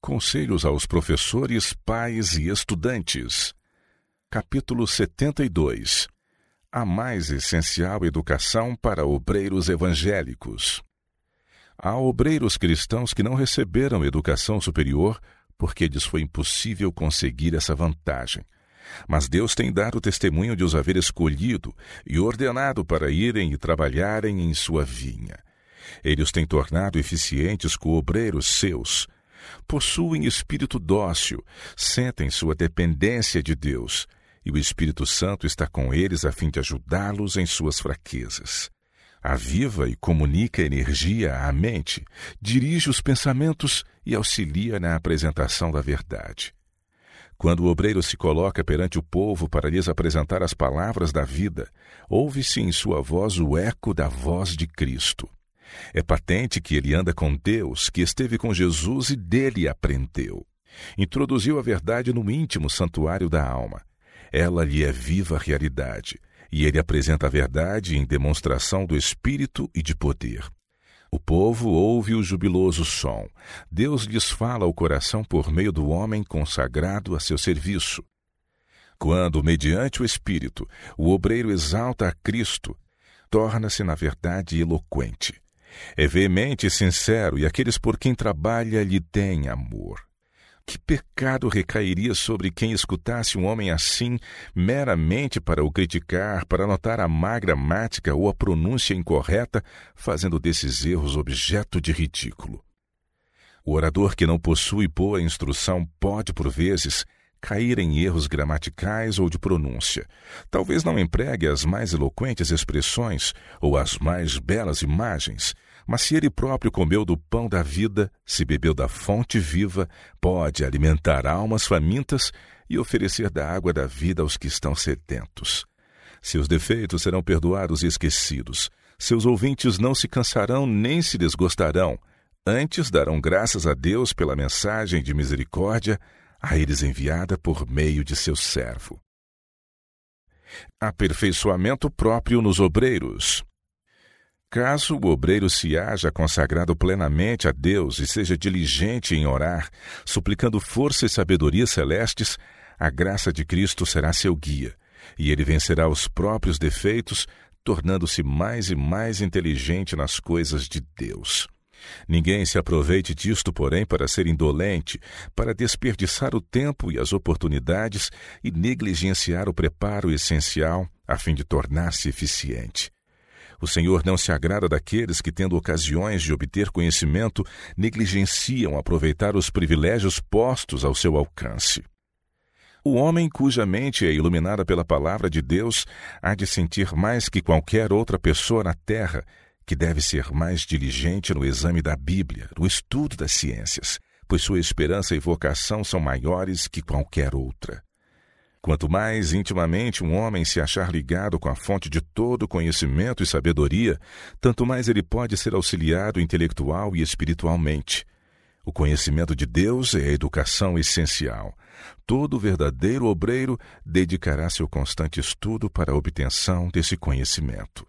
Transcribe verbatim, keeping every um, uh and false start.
Conselhos aos professores, pais e estudantes. Capítulo setenta e dois. A mais essencial educação para obreiros evangélicos. Há obreiros cristãos que não receberam educação superior porque lhes foi impossível conseguir essa vantagem. Mas Deus tem dado testemunho de os haver escolhido e ordenado para irem e trabalharem em sua vinha. Ele os tem tornado eficientes co-obreiros seus. Possuem espírito dócil, sentem sua dependência de Deus, e o Espírito Santo está com eles a fim de ajudá-los em suas fraquezas. Aviva e comunica energia à mente, dirige os pensamentos e auxilia na apresentação da verdade. Quando o obreiro se coloca perante o povo para lhes apresentar as palavras da vida, ouve-se em sua voz o eco da voz de Cristo. É patente que ele anda com Deus, que esteve com Jesus e dele aprendeu. Introduziu a verdade no íntimo santuário da alma. Ela lhe é viva realidade, e ele apresenta a verdade em demonstração do Espírito e de poder. O povo ouve o jubiloso som. Deus lhes fala ao coração por meio do homem consagrado a seu serviço. Quando, mediante o Espírito, o obreiro exalta a Cristo, torna-se, na verdade, eloquente. É veemente e sincero, e aqueles por quem trabalha lhe têm amor. Que pecado recairia sobre quem escutasse um homem assim, meramente para o criticar, para notar a má gramática ou a pronúncia incorreta, fazendo desses erros objeto de ridículo? O orador que não possui boa instrução pode, por vezes, cair em erros gramaticais ou de pronúncia. Talvez não empregue as mais eloquentes expressões ou as mais belas imagens, mas se ele próprio comeu do pão da vida, se bebeu da fonte viva, pode alimentar almas famintas e oferecer da água da vida aos que estão sedentos. Seus defeitos serão perdoados e esquecidos. Seus ouvintes não se cansarão nem se desgostarão. Antes darão graças a Deus pela mensagem de misericórdia a eles enviada por meio de seu servo. Aperfeiçoamento próprio nos obreiros. Caso o obreiro se haja consagrado plenamente a Deus e seja diligente em orar, suplicando força e sabedoria celestes, a graça de Cristo será seu guia, e ele vencerá os próprios defeitos, tornando-se mais e mais inteligente nas coisas de Deus. Ninguém se aproveite disto, porém, para ser indolente, para desperdiçar o tempo e as oportunidades e negligenciar o preparo essencial a fim de tornar-se eficiente. O Senhor não se agrada daqueles que, tendo ocasiões de obter conhecimento, negligenciam aproveitar os privilégios postos ao seu alcance. O homem cuja mente é iluminada pela palavra de Deus há de sentir mais que qualquer outra pessoa na terra que deve ser mais diligente no exame da Bíblia, no estudo das ciências, pois sua esperança e vocação são maiores que qualquer outra. Quanto mais intimamente um homem se achar ligado com a fonte de todo conhecimento e sabedoria, tanto mais ele pode ser auxiliado intelectual e espiritualmente. O conhecimento de Deus é a educação essencial. Todo verdadeiro obreiro dedicará seu constante estudo para a obtenção desse conhecimento.